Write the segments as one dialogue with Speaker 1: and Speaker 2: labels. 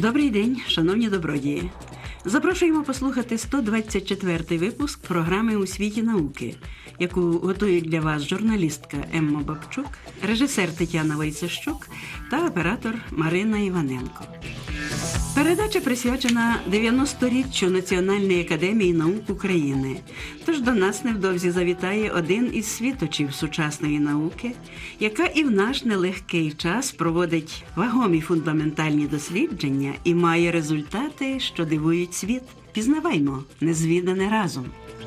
Speaker 1: Добрий день, шановні добродії! Запрошуємо послухати 124-й випуск програми «У світі науки», яку готують для вас журналістка Емма Бабчук, режисер Тетяна Войцещук та оператор Марина Іваненко. Передача присвячена 90-річчю Національної академії наук України. Тож до нас невдовзі завітає один із світочів сучасної науки, яка і в наш нелегкий час проводить вагомі фундаментальні дослідження і має результати, що дивують світ. Пізнаваймо незвідане разом.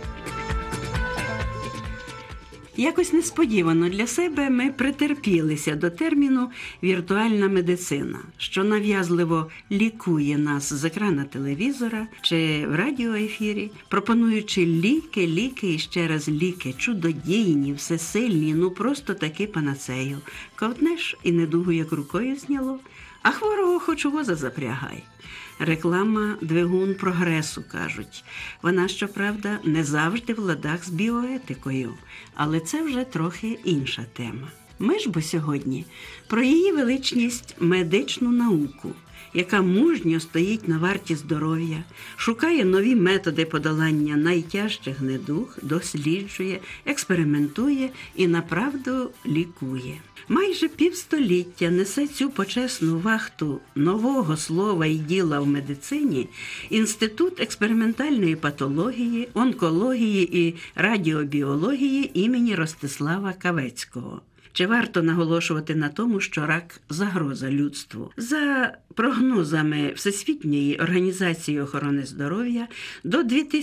Speaker 1: Якось несподівано для себе ми притерпілися до терміну «віртуальна медицина», що нав'язливо лікує нас з екрана телевізора чи в радіоефірі, пропонуючи ліки і ще раз ліки, чудодійні, всесильні, просто таки панацею. Ковтнеш і недугу як рукою зняло, а хворого хоч у воза запрягай. Реклама – двигун прогресу, кажуть. Вона, щоправда, не завжди в ладах з біоетикою, але це вже трохи інша тема. Ми ж бо сьогодні про її величність медичну науку, яка мужньо стоїть на варті здоров'я, шукає нові методи подолання найтяжчих недуг, досліджує, експериментує і направду лікує. Майже півстоліття несе цю почесну вахту нового слова і діла в медицині Інститут експериментальної патології, онкології і радіобіології імені Ростислава Кавецького. Чи варто наголошувати на тому, що рак – загроза людству? За прогнозами Всесвітньої організації охорони здоров'я, до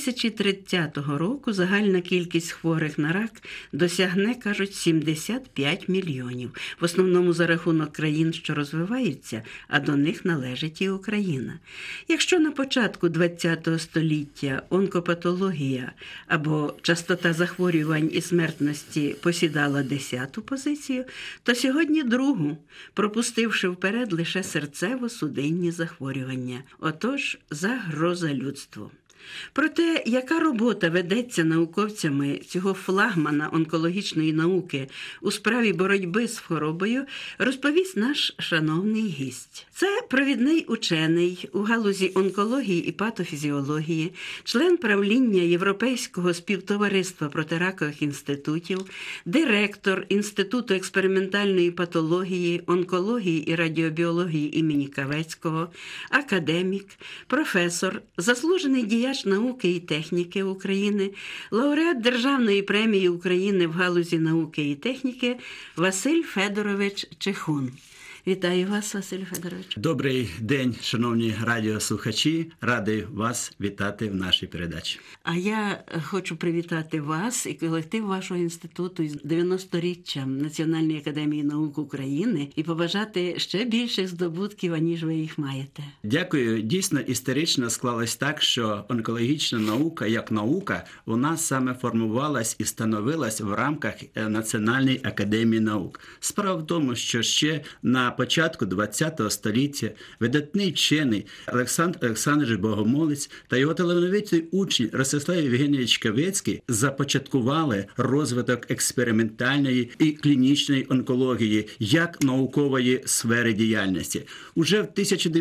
Speaker 1: 2030 року загальна кількість хворих на рак досягне, кажуть, 75 мільйонів. В основному за рахунок країн, що розвиваються, а до них належить і Україна. Якщо на початку ХХ століття онкопатологія або частота захворювань і смертності посідала 10-ту позицію, то сьогодні другу, пропустивши вперед лише серцево-судинні захворювання. Отож, загроза людству. Про те, яка робота ведеться науковцями цього флагмана онкологічної науки у справі боротьби з хворобою, розповість наш шановний гість. Це провідний учений у галузі онкології і патофізіології, член правління Європейського співтовариства протиракових інститутів, директор Інституту експериментальної патології, онкології і радіобіології імені Кавецького, академік, професор, заслужений діяч науки і техніки України, лауреат Державної премії України в галузі науки і техніки Василь Федорович Чехун. Вітаю вас, Василь Федорович.
Speaker 2: Добрий день, шановні радіослухачі. Радий вас вітати в нашій передачі.
Speaker 1: А я хочу привітати вас і колектив вашого інституту із 90-річчям Національної академії наук України і побажати ще більших здобутків, аніж ви їх маєте.
Speaker 2: Дякую. Дійсно, історично склалось так, що онкологічна наука, як наука, у нас саме формувалась і становилась в рамках Національної академії наук. Справа в тому, що ще на початку ХХ століття видатний вчений Олександр Олександрович Богомолець та його талановитий учень Ростислав Євгенійович Кавецький започаткували розвиток експериментальної і клінічної онкології як наукової сфери діяльності. Уже в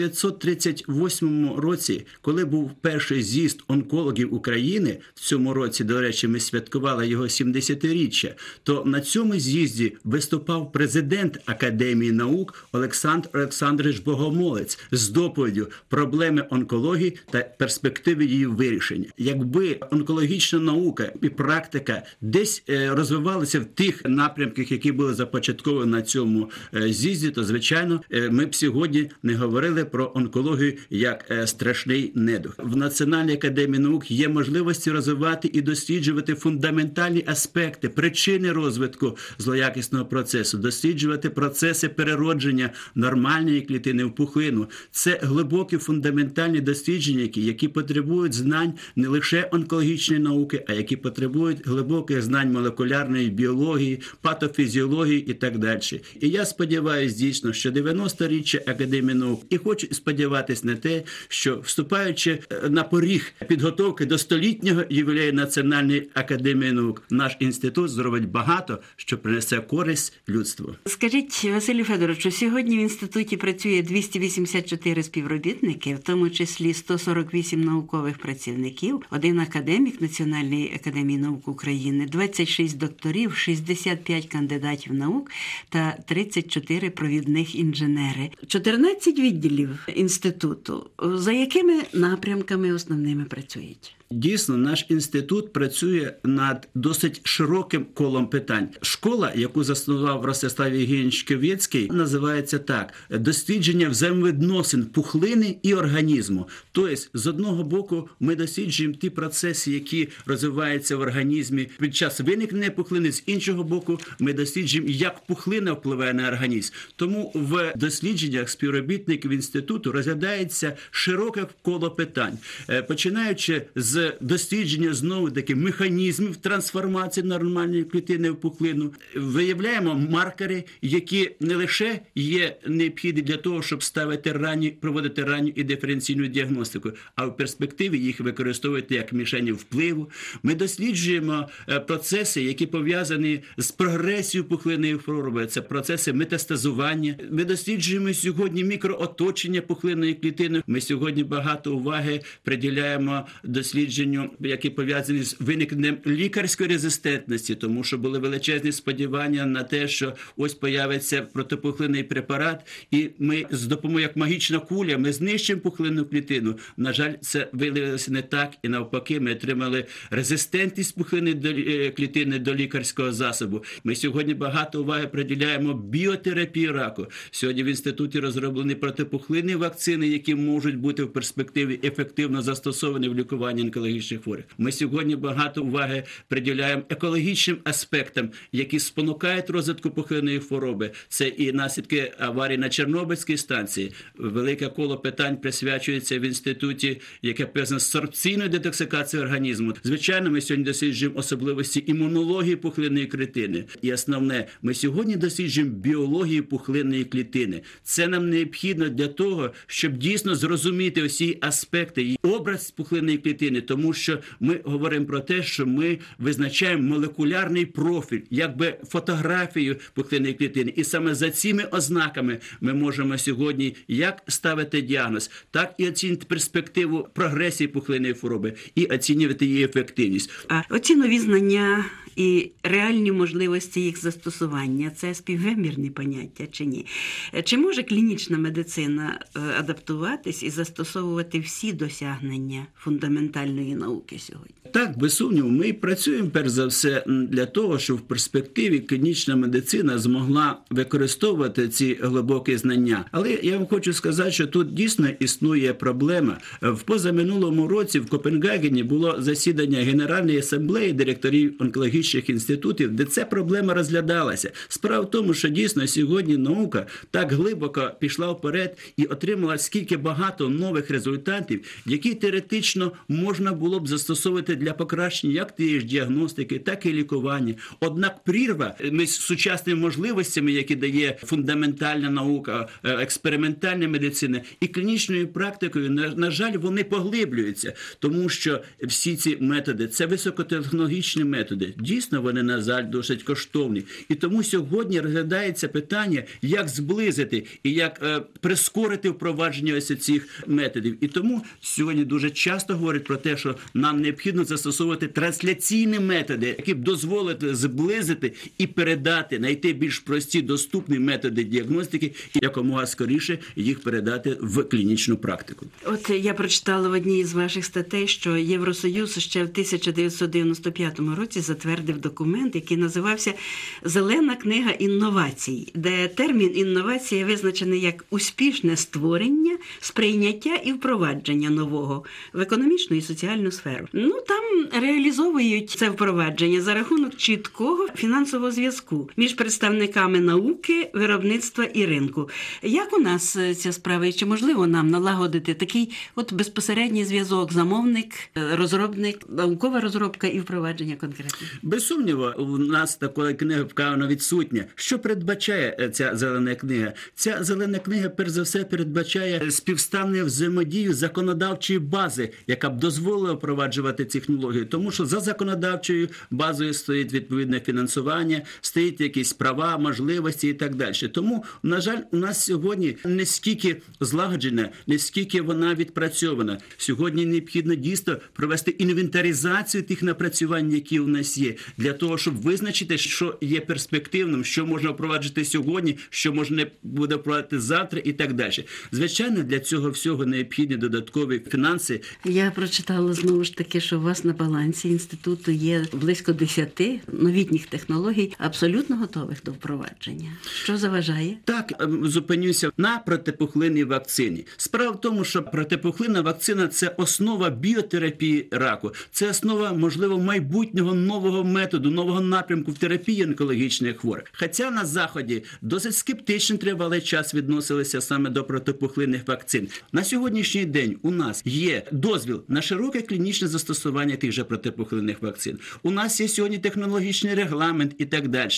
Speaker 2: 1938 році, коли був перший з'їзд онкологів України, в цьому році, до речі, ми святкували його 70-річчя, то на цьому з'їзді виступав президент Академії наук Олександр Олександрович Богомолець з доповіддю «Проблеми онкології та перспективи її вирішення». Якби онкологічна наука і практика десь розвивалися в тих напрямках, які були започатковані на цьому з'їзді, то, звичайно, ми б сьогодні не говорили про онкологію як страшний недуг. В Національній академії наук є можливості розвивати і досліджувати фундаментальні аспекти, причини розвитку злоякісного процесу, досліджувати процеси переродження нормальної клітини в пухлину. Це глибокі фундаментальні дослідження, які потребують знань не лише онкологічної науки, а які потребують глибоких знань молекулярної біології, патофізіології і так далі. І я сподіваюся дійсно, що 90-річчя Академії наук, і хочу сподіватись на те, що вступаючи на поріг підготовки до столітнього ювілею Національної академії наук, наш інститут зробить багато, що принесе користь людству.
Speaker 1: Скажіть, Василю Федоровичу, сьогодні в інституті працює 284 співробітники, в тому числі 148 наукових працівників, 1 академік Національної академії наук України, 26 докторів, 65 кандидатів наук та 34 провідних інженери. 14 відділів інституту. За якими напрямками основними працюють?
Speaker 2: Дійсно, наш інститут працює над досить широким колом питань. Школа, яку заснував Ростислав Євгенович Ківєцький, називається так: дослідження взаємовідносин пухлини і організму. Тобто, з одного боку, ми досліджуємо ті процеси, які розвиваються в організмі під час виникнення пухлини, з іншого боку, ми досліджуємо, як пухлина впливає на організм. Тому в дослідженнях співробітників інституту розглядається широке коло питань, починаючи з дослідження знову-таки механізмів трансформації нормальної клітини в пухлину. Виявляємо маркери, які не лише є необхідні для того, щоб проводити ранню і диференційну діагностику, а в перспективі їх використовувати як мішені впливу. Ми досліджуємо процеси, які пов'язані з прогресією пухлинної хвороби. Це процеси метастазування. Ми досліджуємо сьогодні мікрооточення пухлинної клітини. Ми сьогодні багато уваги приділяємо дослідженню, які пов'язані з виникненням лікарської резистентності, тому що були величезні сподівання на те, що ось появиться протипухлинний препарат, і ми з допомогою, як магічна куля, ми знищимо пухлинну клітину. На жаль, це виявилося не так, і навпаки, ми отримали резистентність пухлинної клітини до лікарського засобу. Ми сьогодні багато уваги приділяємо біотерапії раку. Сьогодні в інституті розроблені протипухлинні вакцини, які можуть бути в перспективі ефективно застосовані в лікуванні онкологічних хворих. Ми сьогодні багато уваги приділяємо екологічним аспектам, які спонукають розвитку пухлинної хвороби. Це і наслідки аварії на Чорнобильській станції. Велике коло питань присвячується в інституті, яке пов'язане з сорбційною детоксикацією організму. Звичайно, ми сьогодні досліджуємо особливості імунології пухлинної клітини. І основне, ми сьогодні досліджуємо біологію пухлинної клітини. Це нам необхідно для того, щоб дійсно зрозуміти усі аспекти і образ пухлинної клітини, тому що ми говоримо про те, що ми визначаємо молекулярний профіль, якби фотографію пухлинної клітини. І саме за цими ознаками ми можемо сьогодні як ставити діагноз, так і оцінити перспективу прогресії пухлинної хвороби і оцінювати її ефективність.
Speaker 1: А оці нові знання і реальні можливості їх застосування – це співвимірні поняття чи ні? Чи може клінічна медицина адаптуватись і застосовувати всі досягнення фундаментальної науки сьогодні?
Speaker 2: Так, без сумніву, ми працюємо перш за все для того, щоб в перспективі клінічна медицина змогла використовувати ці глибокі знання. Але я вам хочу сказати, що тут дійсно існує проблема. В позаминулому році в Копенгагені було засідання Генеральної асамблеї директорів онкологічних інститутів, де ця проблема розглядалася. Справа в тому, що дійсно сьогодні наука так глибоко пішла вперед і отримала скільки багато нових результатів, які теоретично можна було б застосовувати для покращення як тієї ж діагностики, так і лікування. Однак прірва з сучасними можливостями, які дає фундаментальна наука, експериментальна медицина і клінічною практикою, на жаль, вони поглиблюються, тому що всі ці методи – це високотехнологічні методи. Дійсно, вони, на жаль, досить коштовні. І тому сьогодні розглядається питання, як зблизити і як прискорити впровадження ось цих методів. І тому сьогодні дуже часто говорять про те, що нам необхідно застосовувати трансляційні методи, які б дозволили зблизити і передати, знайти більш прості, доступні методи діагностики і якомога скоріше їх передати в клінічну практику.
Speaker 1: От я прочитала в одній із ваших статей, що Євросоюз ще в 1995 році затвердив документ, який називався «Зелена книга інновацій», де термін «інновація» визначений як успішне створення, сприйняття і впровадження нового в економічну і соціальну сферу. Там реалізовують це впровадження за рахунок чіткого фінансового зв'язку між представниками науки, виробництва і ринку. Як у нас ця справа і чи можливо нам налагодити такий безпосередній зв'язок замовник, розробник, наукова розробка і впровадження конкретно?
Speaker 2: Без сумніву, у нас такої книги вказано відсутня. Що передбачає ця зелена книга? Ця зелена книга, перш за все, передбачає співставну взаємодію законодавчої бази, яка б дозволила впроваджувати ці технології. Тому що за законодавчою базою стоїть відповідне фінансування, стоїть якісь права, можливості і так далі. Тому, на жаль, у нас сьогодні не скільки злагоджена, не скільки вона відпрацьована. Сьогодні необхідно дійсно провести інвентаризацію тих напрацювань, які у нас є, для того, щоб визначити, що є перспективним, що можна впроваджувати сьогодні, що можна буде впровадити завтра і так далі. Звичайно, для цього всього необхідні додаткові фінанси.
Speaker 1: Я прочитала знову ж таки, що у вас на балансі інституту є близько 10 новітніх технологій, абсолютно готових до впровадження. Що заважає?
Speaker 2: Так, зупинюся на протипухлинній вакцині. Справа в тому, що протипухлинна вакцина – це основа біотерапії раку. Це основа, можливо, майбутнього нового методу, нового напрямку в терапії онкологічних хворих. Хоча на Заході досить скептично тривалий час відносилися саме до протипухлинних вакцин. На сьогоднішній день у нас є дозвіл на широке клінічне застосування тих же протипухлинних вакцин. У нас є сьогодні технологічний регламент і так далі.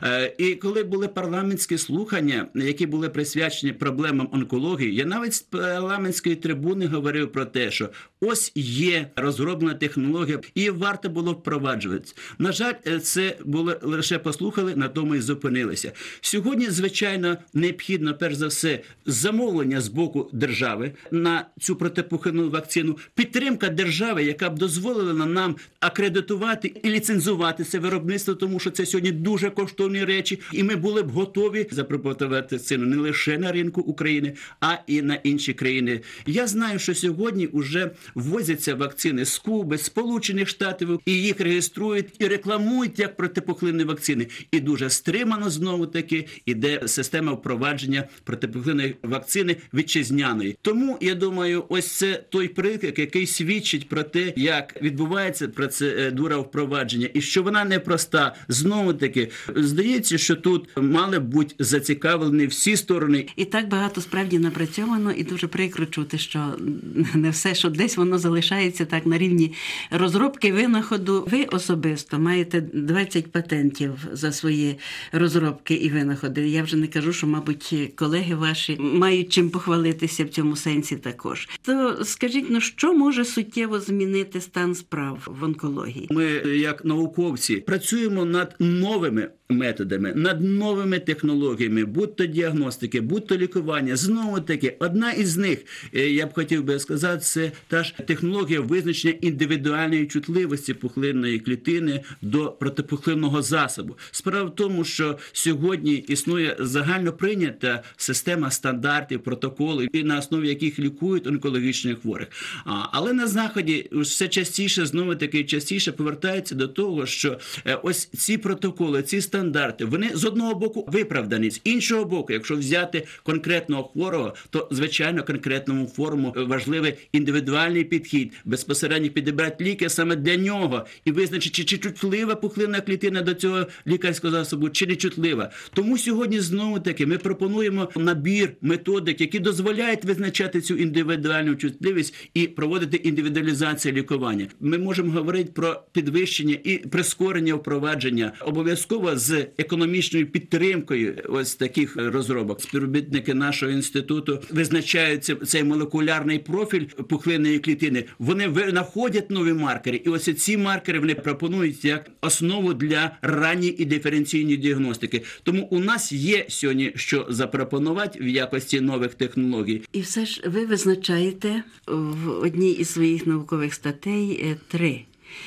Speaker 2: І коли були парламентські слухання, які були присвячені проблемам онкології, я навіть з парламентської трибуни говорив про те, що ось є розроблена технологія і варто було впроваджувати. На жаль, це було лише послухали, на тому і зупинилися. Сьогодні, звичайно, необхідно, перш за все, замовлення з боку держави на цю протипухлинну вакцину, підтримка держави, яка б дозволила нам акредитувати і ліцензувати це виробництво, тому що це сьогодні дуже коштовні речі, і ми були б готові запропонувати ціну не лише на ринку України, а і на інші країни. Я знаю, що сьогодні вже ввозяться вакцини з Куби, Сполучених Штатів, і їх реєструють і рекламують як протипухлинні вакцини. І дуже стримано знову-таки іде система впровадження протипухлинної вакцини вітчизняної. Тому, я думаю, ось це той приклад, який свідчить про те, як відбувається процедура впровадження, і що вона непроста. Знову-таки, здається, що тут мали б бути зацікавлені всі сторони.
Speaker 1: І так багато справді напрацьовано, і дуже прикро чути, що не все, що десь воно залишається так на рівні розробки, винаходу. Ви особисто маєте 20 патентів за свої розробки і винаходи. Я вже не кажу, що, мабуть, колеги ваші мають чим похвалитися в цьому сенсі також. То скажіть, що може суттєво змінити стан справ в онкології?
Speaker 2: Ми, як науковці, працюємо над новими методами, над новими технологіями, будь-то діагностики, будь-то лікування. Знову-таки, одна із них, я б хотів би сказати, це та ж технологія визначення індивідуальної чутливості пухлинної клітини до протипухлинного засобу. Справа в тому, що сьогодні існує загально прийнята система стандартів, протоколів, і на основі яких лікують онкологічних хворих. Але на Заході все частіше, знову-таки частіше повертаються до того, що ось ці протоколи, ці стандарти, вони з одного боку виправдані, з іншого боку, якщо взяти конкретного хворого, то, звичайно, конкретному хворому важливий індивідуальний підхід, безпосередньо підібрати ліки саме для нього і визначити, чи чутлива пухлинна клітина до цього лікарського засобу, чи не чутлива. Тому сьогодні, знову-таки, ми пропонуємо набір методик, які дозволяють визначати цю індивідуальну чутливість і проводити індивідуалізацію лікування. Ми можемо говорити про підвищення і прискорення впровадження, обов'язково з економічною підтримкою ось таких розробок. Співробітники нашого інституту визначають цей молекулярний профіль пухлинної клітини. Вони знаходять нові маркери, і ось ці маркери вони пропонують як основу для ранньої і диференційної діагностики. Тому у нас є сьогодні що запропонувати в якості нових технологій.
Speaker 1: І все ж ви визначаєте в одній із своїх наукових статей 3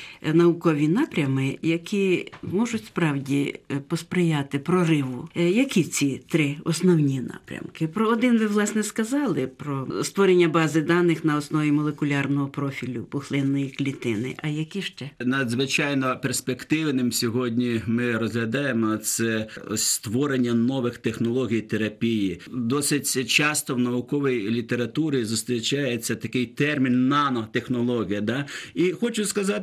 Speaker 1: наукові напрями, які можуть справді посприяти прориву. Які ці 3 основні напрямки? Про один ви, власне, сказали, про створення бази даних на основі молекулярного профілю пухлинної клітини. А які ще?
Speaker 2: Надзвичайно перспективним сьогодні ми розглядаємо це створення нових технологій терапії. Досить часто в науковій літературі зустрічається такий термін нанотехнологія. Да? І хочу сказати вам про те,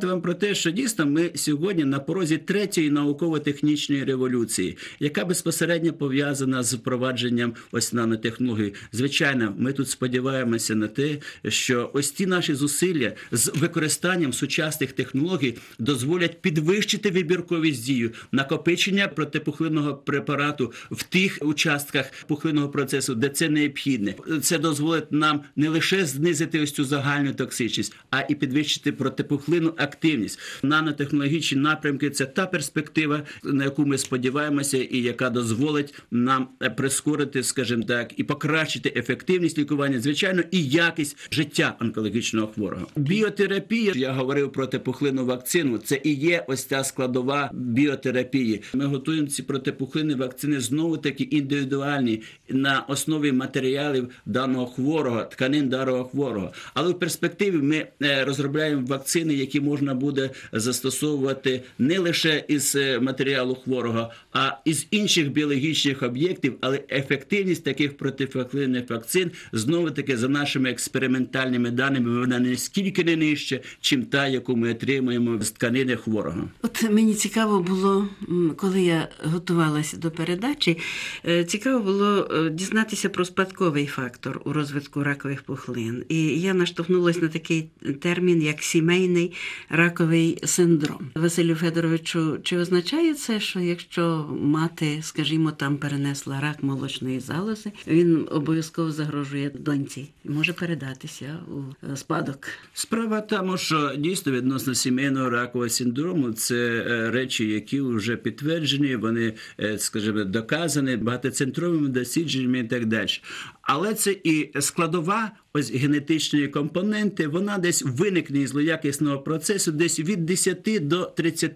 Speaker 2: те, що дійсно ми сьогодні на порозі третьої науково-технічної революції, яка безпосередньо пов'язана з впровадженням ось нанотехнологій. Звичайно, ми тут сподіваємося на те, що ось ті наші зусилля з використанням сучасних технологій дозволять підвищити вибірковість дію, накопичення протипухлинного препарату в тих участках пухлинного процесу, де це необхідне. Це дозволить нам не лише знизити ось цю загальну токсичність, а і підвищити протипухлинну активність. Нанотехнологічні напрямки – це та перспектива, на яку ми сподіваємося і яка дозволить нам прискорити, скажімо так, і покращити ефективність лікування, звичайно, і якість життя онкологічного хворого. Біотерапія, я говорив про протипухлинну вакцину, це і є ось ця складова біотерапії. Ми готуємо ці протипухлинні вакцини знову-таки індивідуальні, на основі матеріалів даного хворого, тканин даного хворого. Але в перспективі ми розробляємо вакцини, які можна буде застосовувати не лише із матеріалу хворого, а із інших біологічних об'єктів, але ефективність таких протипухлинних вакцин знову-таки за нашими експериментальними даними вона наскільки не нижча, чим та, яку ми отримуємо з тканини хворого.
Speaker 1: От мені цікаво було, коли я готувалася до передачі, цікаво було дізнатися про спадковий фактор у розвитку ракових пухлин. І я наштовхнулася на такий термін, як сімейний раковий синдром. Василю Федоровичу, чи означає це, що якщо мати, скажімо, там перенесла рак молочної залози, він обов'язково загрожує доньці і може передатися у спадок?
Speaker 2: Справа тому, що дійсно відносно сімейного ракового синдрому це речі, які вже підтверджені, вони, скажімо, доказані багатоцентровими дослідженнями і так далі. Але це і складова ось генетичної компоненти, вона десь виникне із злоякісного процесу десь від 10 до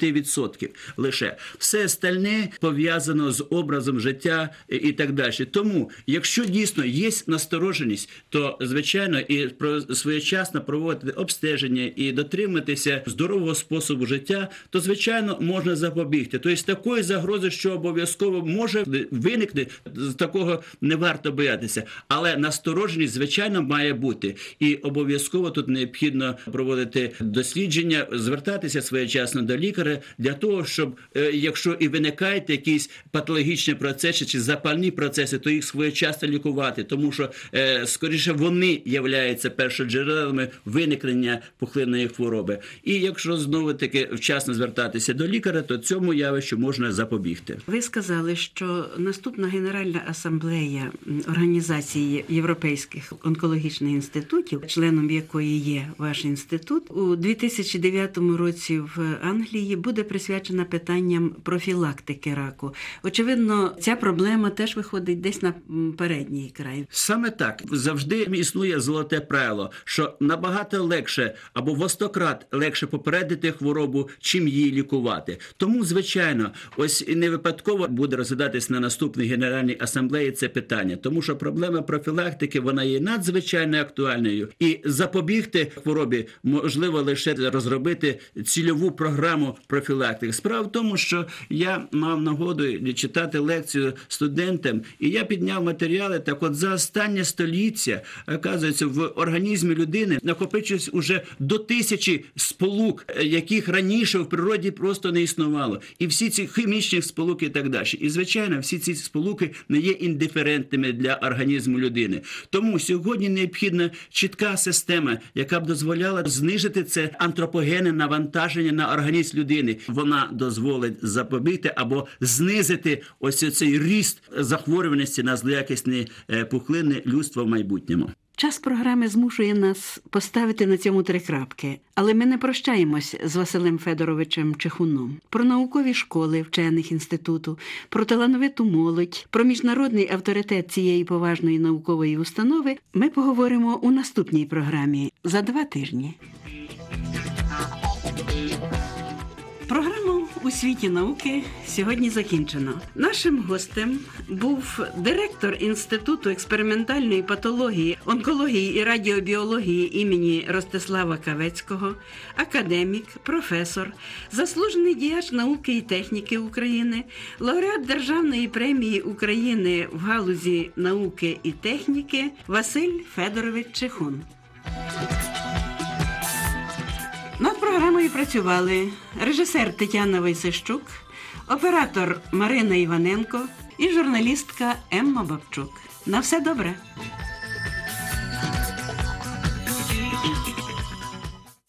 Speaker 2: 30% лише. Все остальне пов'язано з образом життя і так далі. Тому, якщо дійсно є настороженість, то, звичайно, і своєчасно проводити обстеження і дотриматися здорового способу життя, то, звичайно, можна запобігти. Тобто такої загрози, що обов'язково може виникнути, з такого не варто боятися. Але настороженість, звичайно, має бути. І обов'язково тут необхідно проводити дослідження, звертатися своєчасно до лікаря для того, щоб, якщо і виникають якісь патологічні процеси чи запальні процеси, то їх своєчасно лікувати, тому що, скоріше, вони являються першоджерелами виникнення пухлинної хвороби. І якщо знову-таки вчасно звертатися до лікаря, то цьому явищу можна запобігти.
Speaker 1: Ви сказали, що наступна Генеральна асамблея Організації європейських онкологічних інститутів, членом якої є ваш інститут, у 2009 році в Англії буде присвячена питанням профілактики раку. Очевидно, ця проблема теж виходить десь на передній край.
Speaker 2: Саме так. Завжди існує золоте правило, що набагато легше або в 100-крат легше попередити хворобу, чим її лікувати. Тому, звичайно, ось і не випадково буде розглядатись на наступній Генеральній асамблеї це питання, тому що проблема профілактики, вона є надзвичайно актуальною. І запобігти хворобі можливо лише розробити цільову програму профілактики. Справа в тому, що я мав нагоду читати лекцію студентам, і я підняв матеріали, так от за останнє століття, оказується, в організмі людини накопичується уже до 1000 сполук, яких раніше в природі просто не існувало. І всі ці хімічні сполуки і так далі. І, звичайно, всі ці сполуки не є індиферентними для організму людини. Тому сьогодні необхідна чітка система, яка б дозволяла знижити це антропогенне навантаження на організм людини. Вона дозволить запобігти або знизити ось цей ріст захворюваності на злоякісні пухлини людства в майбутньому.
Speaker 1: Час програми змушує нас поставити на цьому 3 крапки. Але ми не прощаємось з Василем Федоровичем Чехуном. Про наукові школи вчених інституту, про талановиту молодь, про міжнародний авторитет цієї поважної наукової установи ми поговоримо у наступній програмі за 2 тижні. Програму «У світі науки» сьогодні закінчено. Нашим гостем був директор Інституту експериментальної патології, онкології і радіобіології імені Ростислава Кавецького, академік, професор, заслужений діяч науки і техніки України, лауреат Державної премії України в галузі науки і техніки Василь Федорович Чехун. Над програмою студії працювали режисер Тетяна Войсищук, оператор Марина Іваненко і журналістка Емма Бабчук. На все добре!